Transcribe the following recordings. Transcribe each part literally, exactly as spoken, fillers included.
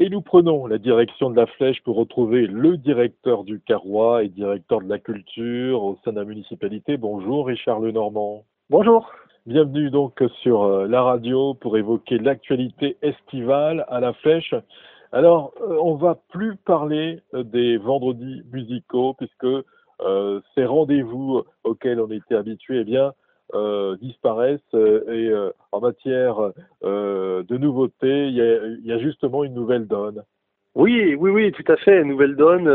Et nous prenons la direction de la Flèche pour retrouver le directeur du Carrois et directeur de la culture au sein de la municipalité. Bonjour Richard Lenormand. Bonjour. Bienvenue donc sur euh, la radio pour évoquer l'actualité estivale à la Flèche. Alors, euh, on va plus parler euh, des vendredis musicaux puisque euh, ces rendez-vous auxquels on était habitués, eh bien, euh, disparaissent euh, et euh, en matière euh, de nouveautés, il y a, il y a justement une nouvelle donne. Oui, oui, oui, tout à fait, nouvelle donne.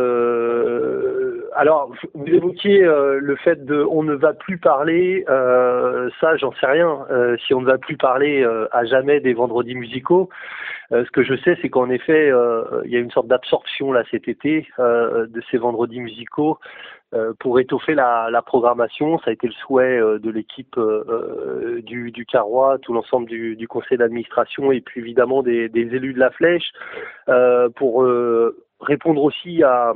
Euh, alors, vous évoquiez euh, le fait de on ne va plus parler, euh, ça j'en sais rien, euh, si on ne va plus parler euh, à jamais des vendredis musicaux. Euh, ce que je sais, c'est qu'en effet, euh, il y a une sorte d'absorption là cet été euh, de ces vendredis musicaux euh, pour étoffer la, la programmation. Ça a été le souhait euh, de l'équipe euh, du, du Carrois, tout l'ensemble du, du conseil d'administration et puis évidemment des, des élus de la Flèche euh, pour euh, répondre aussi à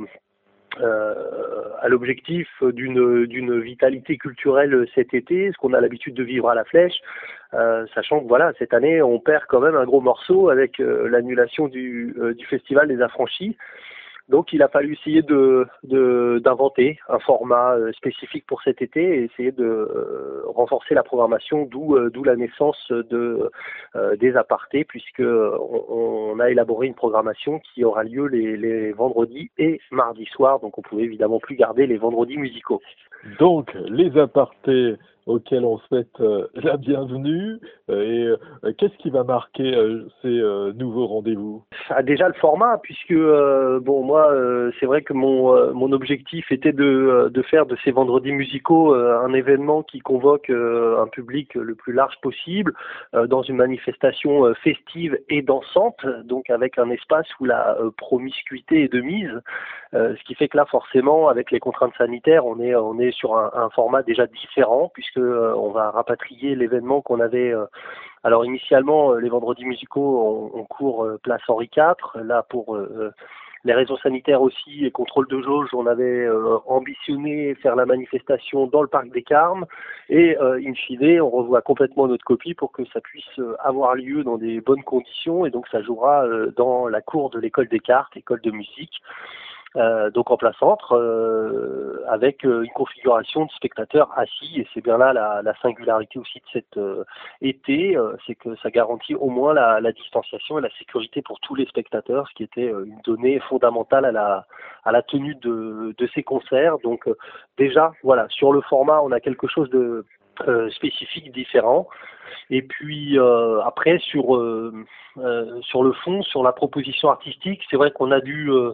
Euh, à l'objectif d'une d'une vitalité culturelle cet été, ce qu'on a l'habitude de vivre à la Flèche, euh, sachant que voilà, cette année on perd quand même un gros morceau avec euh, l'annulation du, euh, du festival des Affranchis. Donc il a fallu essayer de de- d'inventer un format euh, spécifique pour cet été et essayer de euh, renforcer la programmation, d'où euh, d'où la naissance de euh, des apartés, puisque on, on a élaboré une programmation qui aura lieu les, les vendredis et mardis soirs, donc on pouvait évidemment plus garder les vendredis musicaux. Donc, les apartés auxquels on souhaite euh, la bienvenue. euh, et euh, qu'est-ce qui va marquer euh, ces euh, nouveaux rendez-vous? Ah, déjà le format, puisque euh, bon moi euh, c'est vrai que mon euh, mon objectif était de euh, de faire de ces vendredis musicaux euh, un événement qui convoque euh, un public le plus large possible euh, dans une manifestation euh, festive et dansante, donc avec un espace où la euh, promiscuité est de mise, euh, ce qui fait que là forcément avec les contraintes sanitaires on est on est sur un, un format déjà différent puisque euh, on va rapatrier l'événement qu'on avait euh, alors initialement, euh, les vendredis musicaux, on, on court euh, place Henri quatre. Là, pour euh, les raisons sanitaires aussi et contrôle de jauge, on avait euh, ambitionné faire la manifestation dans le parc des Carmes. Et euh, in fine, on revoit complètement notre copie pour que ça puisse euh, avoir lieu dans des bonnes conditions. Et donc, ça jouera euh, dans la cour de l'école des cartes, école de musique. Euh, donc en plein centre, euh, avec euh, une configuration de spectateurs assis, et c'est bien là la, la singularité aussi de cet euh, été, euh, c'est que ça garantit au moins la, la distanciation et la sécurité pour tous les spectateurs, ce qui était euh, une donnée fondamentale à la, à la tenue de, de ces concerts. Donc euh, déjà, voilà, sur le format, on a quelque chose de euh, spécifique, différent. Et puis euh, après sur euh, euh, sur le fond, sur la proposition artistique, c'est vrai qu'on a dû euh,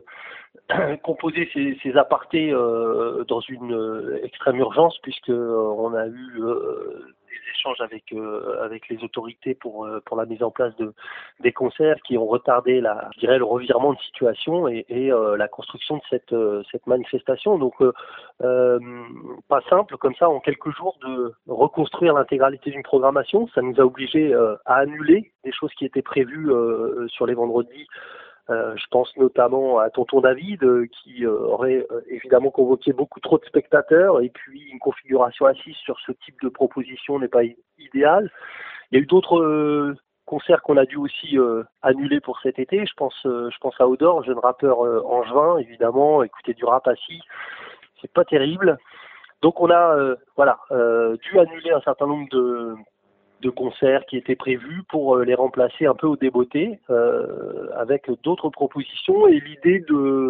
composer ces, ces apartés euh, dans une euh, extrême urgence puisque euh, on a eu euh, des échanges avec euh, avec les autorités pour euh, pour la mise en place de des concerts qui ont retardé la je dirais le revirement de situation et, et euh, la construction de cette euh, cette manifestation. Donc euh, euh, pas simple comme ça en quelques jours de reconstruire l'intégralité d'une programmation. Ça nous a obligés euh, à annuler des choses qui étaient prévues euh, sur les vendredis. Euh, je pense notamment à Tonton David euh, qui euh, aurait euh, évidemment convoqué beaucoup trop de spectateurs et puis une configuration assise sur ce type de proposition n'est pas i- idéale. Il y a eu d'autres euh, concerts qu'on a dû aussi euh, annuler pour cet été. Je pense, euh, je pense à Odor, jeune rappeur euh, angevin, évidemment. Écouter du rap assis, c'est pas terrible. Donc on a euh, voilà euh, dû annuler un certain nombre de de concerts qui étaient prévus pour euh, les remplacer un peu au débeauté euh, avec d'autres propositions et l'idée de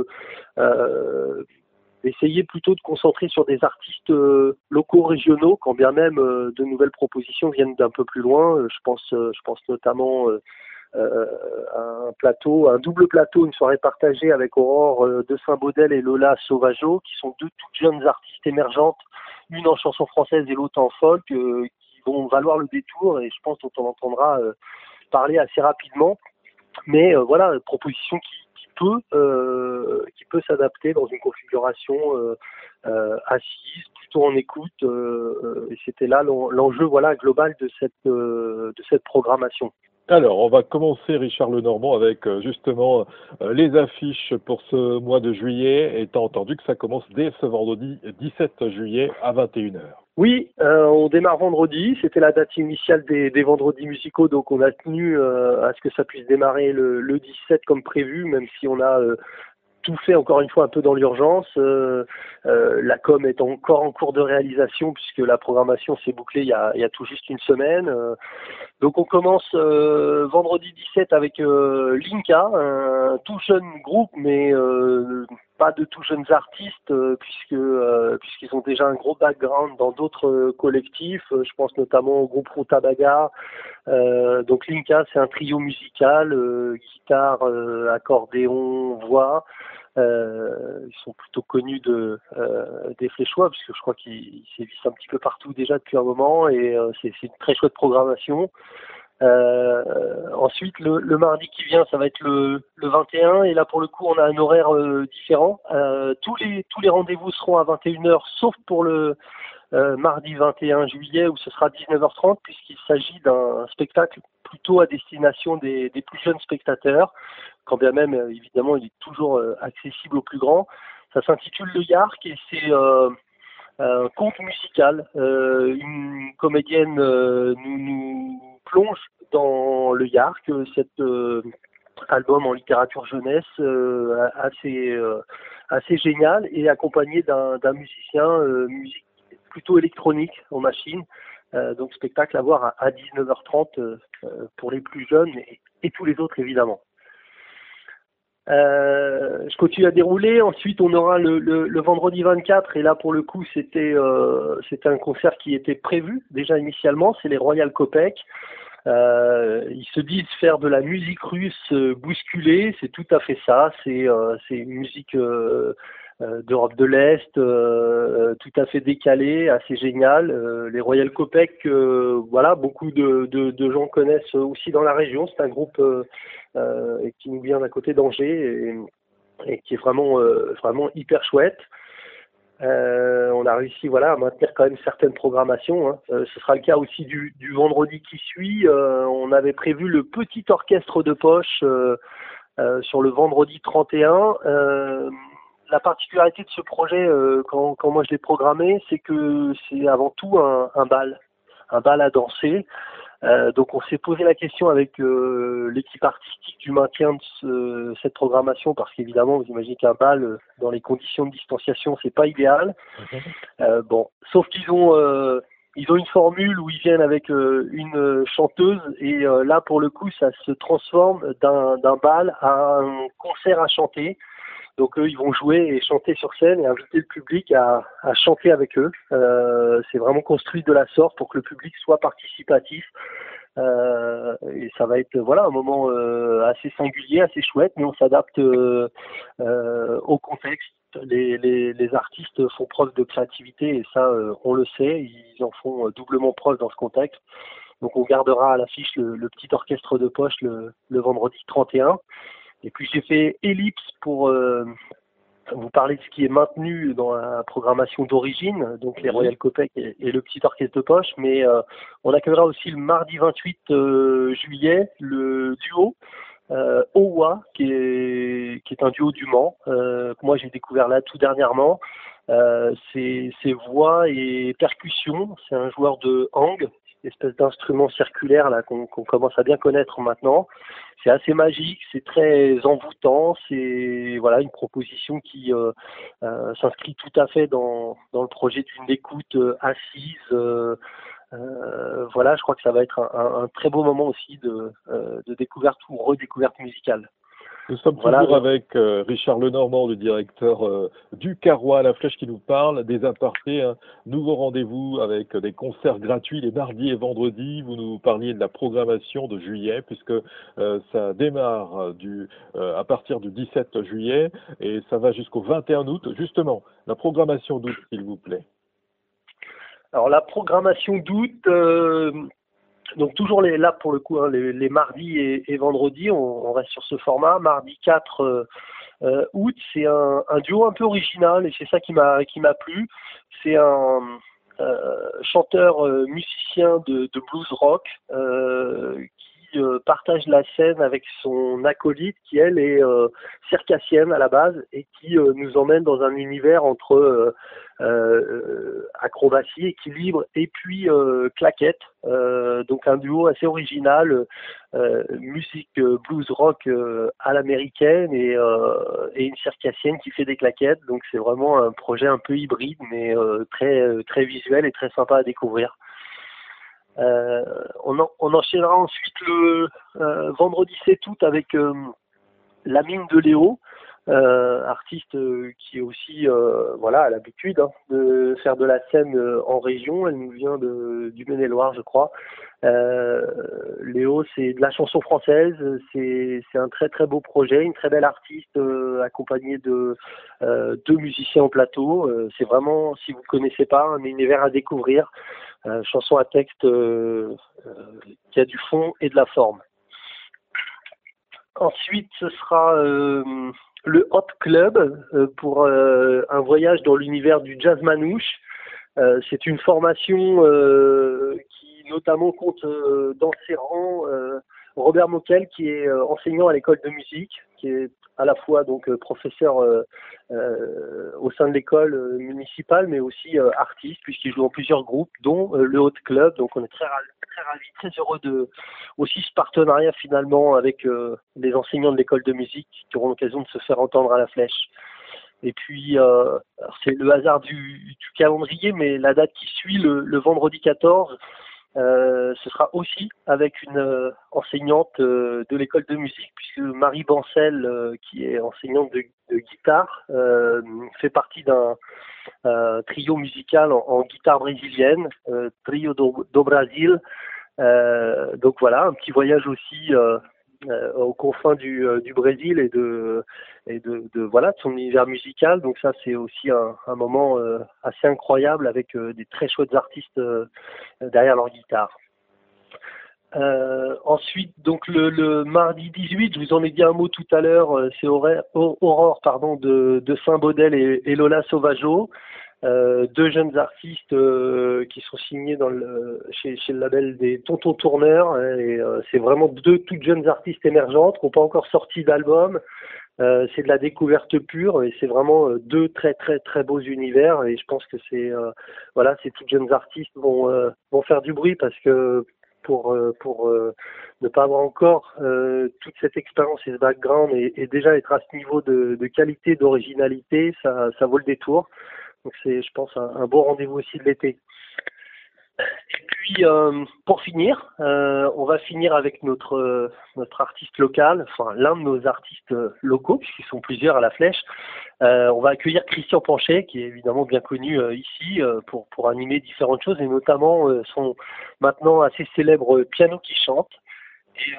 euh, d'essayer plutôt de concentrer sur des artistes euh, locaux, régionaux, quand bien même euh, de nouvelles propositions viennent d'un peu plus loin. Euh, je pense, euh, je pense notamment euh, euh, à un plateau, un double plateau, une soirée partagée avec Aurore euh, de Saint-Baudel et Lola Sauvageau, qui sont deux toutes jeunes artistes émergentes, une en chanson française et l'autre en folk, euh, qui vont valoir le détour et je pense dont on entendra euh, parler assez rapidement. Mais euh, voilà, une proposition qui, qui peut euh, qui peut s'adapter dans une configuration euh, euh, assise, plutôt en écoute. Euh, euh, et c'était là l'en- l'enjeu voilà global de cette euh, de cette programmation. Alors, on va commencer, Richard Lenormand, avec euh, justement euh, les affiches pour ce mois de juillet, étant entendu que ça commence dès ce vendredi dix-sept juillet à vingt et une heures. Oui, euh, on démarre vendredi. C'était la date initiale des, des vendredis musicaux, donc on a tenu euh, à ce que ça puisse démarrer le, le dix-sept comme prévu, même si on a euh, tout fait encore une fois un peu dans l'urgence. Euh, euh, la com est encore en cours de réalisation puisque la programmation s'est bouclée il y a, il y a tout juste une semaine. Euh, donc on commence euh, vendredi dix-sept avec euh, Linka, un tout jeune groupe, mais euh, pas de tout jeunes artistes euh, puisque euh, puisqu'ils ont déjà un gros background dans d'autres euh, collectifs. Euh, je pense notamment au groupe Rutabaga. Euh, donc Linka, c'est un trio musical, euh, guitare, euh, accordéon, voix. Euh, ils sont plutôt connus de, euh, des Fléchois, puisque je crois qu'ils sévissent un petit peu partout déjà depuis un moment, et euh, c'est une très chouette programmation. Euh, ensuite, le, le mardi qui vient, ça va être le, le vingt et un, et là pour le coup, on a un horaire euh, différent. Euh, tous les, tous les rendez-vous seront à vingt et une heures, sauf pour le euh, mardi vingt et un juillet, où ce sera dix-neuf heures trente, puisqu'il s'agit d'un spectacle plutôt à destination des, des plus jeunes spectateurs, quand bien même, euh, évidemment, il est toujours euh, accessible aux plus grands. Ça s'intitule Le Yark, et c'est euh, un conte musical. Euh, une comédienne euh, nous, nous plonge dans Le Yark, cet euh, album en littérature jeunesse euh, assez, euh, assez génial, et accompagné d'un d'un musicien, euh, musique plutôt électronique en machine. Euh, donc spectacle à voir à, à dix-neuf heures trente euh, pour les plus jeunes et, et tous les autres évidemment. Euh, je continue à dérouler. Ensuite, on aura le, le, le vendredi vingt-quatre, et là pour le coup, c'était euh, c'était un concert qui était prévu déjà initialement. C'est les Royal Copec. Euh, ils se disent faire de la musique russe euh, bousculée. C'est tout à fait ça. C'est euh, c'est une musique euh, euh, d'Europe de l'Est, euh, tout à fait décalée, assez géniale. Euh, les Royal Copec, euh, voilà, beaucoup de, de, de gens connaissent aussi dans la région. C'est un groupe euh, euh, qui nous vient d'à côté d'Angers et, et qui est vraiment euh, vraiment hyper chouette. Euh, on a réussi voilà, à maintenir quand même certaines programmations. Hein. Euh, ce sera le cas aussi du, du vendredi qui suit. Euh, on avait prévu le petit orchestre de poche euh, euh, sur le vendredi trente et un. Euh, la particularité de ce projet, euh, quand, quand moi je l'ai programmé, c'est que c'est avant tout un, un bal, un bal à danser. Euh, donc on s'est posé la question avec euh, l'équipe artistique du maintien de ce, cette programmation, parce qu'évidemment vous imaginez qu'un bal euh, dans les conditions de distanciation c'est pas idéal. Euh, bon, sauf qu'ils ont euh, ils ont une formule où ils viennent avec euh, une chanteuse, et euh, là pour le coup ça se transforme d'un d'un bal à un concert à chanter. Donc eux, ils vont jouer et chanter sur scène et inviter le public à, à chanter avec eux. Euh, c'est vraiment construit de la sorte pour que le public soit participatif. Euh, et ça va être voilà un moment euh, assez singulier, assez chouette, mais on s'adapte euh, euh, au contexte. Les, les, les artistes font preuve de créativité, et ça, euh, on le sait. Ils en font doublement preuve dans ce contexte. Donc on gardera à l'affiche le, le petit orchestre de poche le, le vendredi trente et un. Et puis j'ai fait ellipse pour euh, vous parler de ce qui est maintenu dans la programmation d'origine, donc les Royal Copec et, et le petit orchestre de poche, mais euh, on accueillera aussi le mardi vingt-huit euh, juillet le duo euh, Owa, qui est, qui est un duo du Mans, euh, que moi j'ai découvert là tout dernièrement. Euh, c'est, c'est voix et percussion, c'est un joueur de hang, espèce d'instrument circulaire là qu'on, qu'on commence à bien connaître maintenant. C'est assez magique, c'est très envoûtant, c'est voilà une proposition qui euh, euh, s'inscrit tout à fait dans, dans le projet d'une écoute euh, assise. Euh, euh, voilà, je crois que ça va être un, un, un très beau moment aussi de, euh, de découverte ou redécouverte musicale. Nous sommes Voilà, toujours donc, avec euh, Richard Lenormand, le directeur euh, du Carrois, La Flèche, qui nous parle des apartés. Un nouveau rendez-vous avec des concerts gratuits les mardis et vendredis. Vous nous parliez de la programmation de juillet, puisque euh, ça démarre euh, du, euh, à partir du dix-sept juillet et ça va jusqu'au vingt et un août. Justement, la programmation d'août, s'il vous plaît. Alors la programmation d'août, euh, donc toujours les, là pour le coup, hein, les, les mardis et, et vendredis, on, on reste sur ce format. Mardi quatre euh, euh, août, c'est un, un duo un peu original, et c'est ça qui m'a qui m'a plu. C'est un euh, chanteur euh, musicien de, de blues rock euh, qui euh, partage la scène avec son acolyte qui, elle, est euh, circassienne à la base et qui euh, nous emmène dans un univers entre euh, euh, acrobatie, équilibre et puis euh, claquette. Euh, donc un duo assez original, euh, musique euh, blues rock euh, à l'américaine et, euh, et une circassienne qui fait des claquettes. Donc c'est vraiment un projet un peu hybride mais euh, très, très visuel et très sympa à découvrir. Euh, on, en, on enchaînera ensuite le euh, vendredi sept août avec euh, La Mine de Léo, euh, artiste euh, qui est aussi euh, voilà, a l'habitude hein, de faire de la scène euh, en région. Elle nous vient de, du Maine-et-Loire, je crois. Euh, Léo, c'est de la chanson française, c'est, c'est un très très beau projet, une très belle artiste euh, accompagnée de euh, deux musiciens au plateau. Euh, c'est vraiment, si vous ne connaissez pas, un univers à découvrir. Euh, chanson à texte euh, euh, qui a du fond et de la forme. Ensuite, ce sera euh, le Hot Club euh, pour euh, un voyage dans l'univers du jazz manouche. Euh, c'est une formation euh, qui notamment compte euh, dans ses rangs euh, Robert Moquel, qui est euh, enseignant à l'école de musique, qui est à la fois donc euh, professeur euh, euh, au sein de l'école euh, municipale, mais aussi euh, artiste, puisqu'il joue dans plusieurs groupes, dont euh, le Hot Club. Donc on est très ravis, très ravis, très heureux de aussi ce partenariat finalement avec euh, les enseignants de l'école de musique qui auront l'occasion de se faire entendre à la Flèche. Et puis, euh, c'est le hasard du, du calendrier, mais la date qui suit, le, le vendredi quatorze, euh, ce sera aussi avec une euh, enseignante euh, de l'école de musique, puisque Marie Bancel, euh, qui est enseignante de, de guitare, euh, fait partie d'un euh, trio musical en, en guitare brésilienne, euh, Trio do, do Brasil. Euh, donc voilà, un petit voyage aussi euh, euh, aux confins du, euh, du Brésil et de et de, de voilà de son univers musical. Donc ça c'est aussi un, un moment euh, assez incroyable avec euh, des très chouettes artistes euh, derrière leur guitare. Euh, ensuite, donc le, le mardi dix-huit, je vous en ai dit un mot tout à l'heure, euh, c'est Aurore, Aurore pardon, de, de Saint-Baudel et, et Lola Sauvageau. Euh, deux jeunes artistes euh, qui sont signés dans le, chez, chez le label des Tontons Tourneurs et euh, c'est vraiment deux toutes jeunes artistes émergentes qui n'ont pas encore sorti d'album. Euh, c'est de la découverte pure et c'est vraiment euh, deux très très très beaux univers et je pense que c'est euh, voilà ces toutes jeunes artistes vont euh, vont faire du bruit parce que pour euh, pour euh, ne pas avoir encore euh, toute cette expérience et ce background et, et déjà être à ce niveau de, de qualité, d'originalité, ça ça vaut le détour. Donc c'est, je pense, un, un beau rendez-vous aussi de l'été. Et puis, euh, pour finir, euh, on va finir avec notre euh, notre artiste local, enfin l'un de nos artistes locaux, puisqu'ils sont plusieurs à la Flèche. Euh, on va accueillir Christian Panchet, qui est évidemment bien connu euh, ici euh, pour pour animer différentes choses, et notamment euh, son maintenant assez célèbre piano qui chante. Et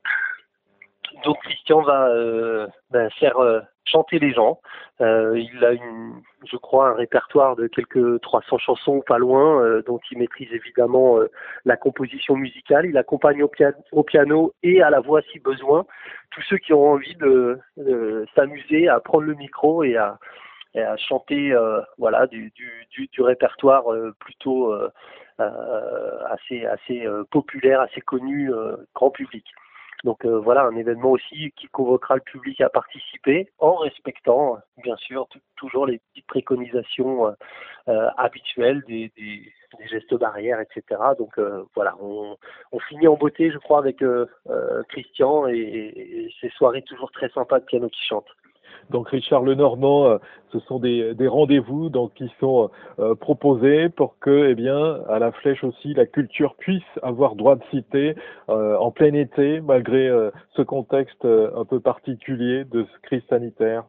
euh, donc Christian va euh, ben, faire euh, chanter les gens. Euh, il a une, je crois, un répertoire de quelques trois cents chansons, pas loin, euh, dont il maîtrise évidemment euh, la composition musicale. Il accompagne au, pia- au piano et à la voix si besoin tous ceux qui ont envie de, de s'amuser à prendre le micro et à, et à chanter euh, voilà, du, du, du, du répertoire euh, plutôt euh, euh, assez, assez euh, populaire, assez connu, euh, grand public. Donc euh, voilà, un événement aussi qui convoquera le public à participer en respectant, bien sûr, t- toujours les petites préconisations euh, euh, habituelles des, des, des gestes barrières, et cetera. Donc euh, voilà, on, on finit en beauté, je crois, avec euh, euh, Christian et, et ces soirées toujours très sympas de piano qui chante. Donc Richard Lenormand, euh, ce sont des, des rendez-vous donc qui sont euh, proposés pour que, eh bien, à la Flèche aussi, la culture puisse avoir droit de cité euh, en plein été, malgré euh, ce contexte euh, un peu particulier de crise sanitaire.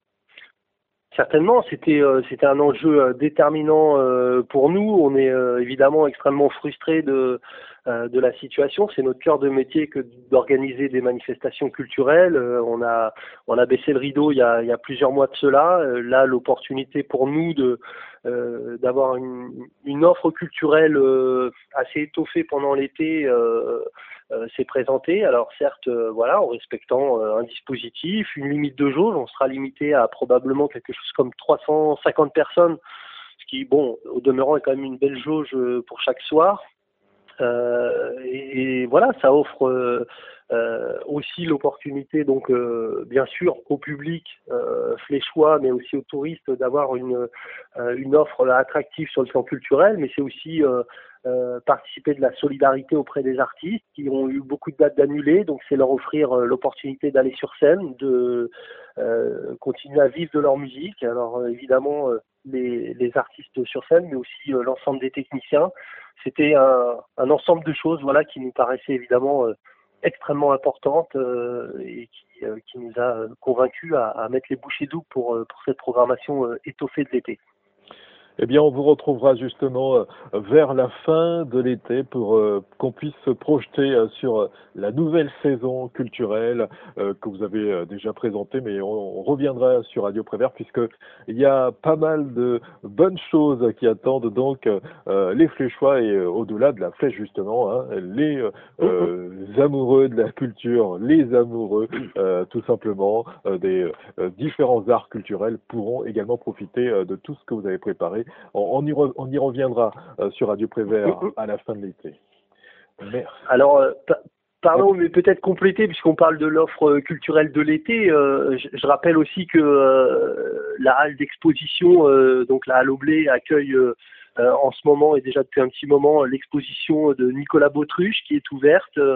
Certainement, c'était euh, c'était un enjeu euh, déterminant euh, pour nous. On est euh, évidemment extrêmement frustrés de euh, de la situation. C'est notre cœur de métier que d'organiser des manifestations culturelles. Euh, on a on a baissé le rideau il y a il y a plusieurs mois de cela. Euh, là, l'opportunité pour nous de euh, d'avoir une, une offre culturelle euh, assez étoffée pendant l'été. Euh, Euh, s'est présenté. Alors certes, euh, voilà, en respectant euh, un dispositif, une limite de jauge, on sera limité à probablement quelque chose comme trois cent cinquante personnes, ce qui, bon, au demeurant est quand même une belle jauge euh, pour chaque soir. Euh, et, et voilà, ça offre euh, euh, aussi l'opportunité, donc euh, bien sûr au public euh, fléchois, mais aussi aux touristes, d'avoir une, euh, une offre attractive sur le plan culturel, mais c'est aussi euh, euh, participer de la solidarité auprès des artistes qui ont eu beaucoup de dates d'annulées, donc c'est leur offrir euh, l'opportunité d'aller sur scène, de euh, continuer à vivre de leur musique. Alors euh, évidemment euh, les, les artistes sur scène, mais aussi euh, l'ensemble des techniciens. C'était un, un ensemble de choses, voilà, qui nous paraissaient évidemment euh, extrêmement importantes euh, et qui, euh, qui nous a convaincus à, à mettre les bouchées doubles pour, euh, pour cette programmation euh, étoffée de l'été. Eh bien, on vous retrouvera justement euh, vers la fin de l'été pour euh, qu'on puisse se projeter euh, sur euh, la nouvelle saison culturelle euh, que vous avez euh, déjà présentée, mais on, on reviendra sur Radio Prévert puisque il y a pas mal de bonnes choses qui attendent donc euh, les Fléchois et euh, au-delà de la Flèche justement, hein, les euh, euh, amoureux de la culture, les amoureux euh, tout simplement euh, des euh, différents arts culturels pourront également profiter euh, de tout ce que vous avez préparé. On, on, y, re, on y reviendra euh, sur Radio Prévert à la fin de l'été. Merci. Alors, euh, pardon, mais peut-être compléter, puisqu'on parle de l'offre culturelle de l'été. Euh, je, je rappelle aussi que euh, la halle d'exposition, euh, donc la halle Aublé, accueille euh, euh, en ce moment et déjà depuis un petit moment l'exposition de Nicolas Bautruche qui est ouverte. Euh,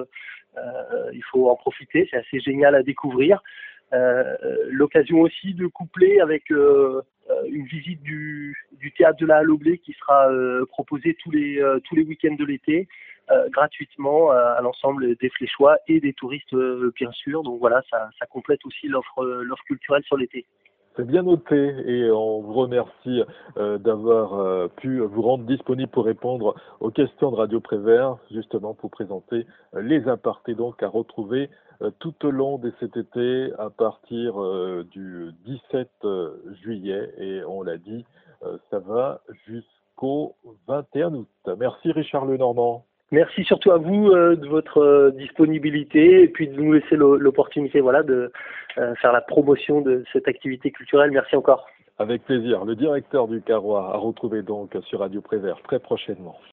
il faut en profiter, c'est assez génial à découvrir. Euh, L'occasion aussi de coupler avec euh, une visite du, du théâtre de la Halle Aublé qui sera euh, proposée tous les, euh, tous les week-ends de l'été. Euh, gratuitement euh, à l'ensemble des Fléchois et des touristes euh, bien sûr. Donc voilà, ça, ça complète aussi l'offre euh, l'offre culturelle sur l'été. C'est bien noté et on vous remercie euh, d'avoir euh, pu vous rendre disponible pour répondre aux questions de Radio Prévert, justement pour présenter euh, les apartés donc à retrouver euh, tout au long de cet été à partir euh, du dix-sept juillet et on l'a dit, euh, ça va jusqu'au vingt et un août. Merci Richard Lenormand. Merci surtout à vous euh, de votre euh, disponibilité et puis de nous laisser l'opportunité voilà, de euh, faire la promotion de cette activité culturelle. Merci encore. Avec plaisir. Le directeur du Carrois a retrouvé donc sur Radio Prévert très prochainement.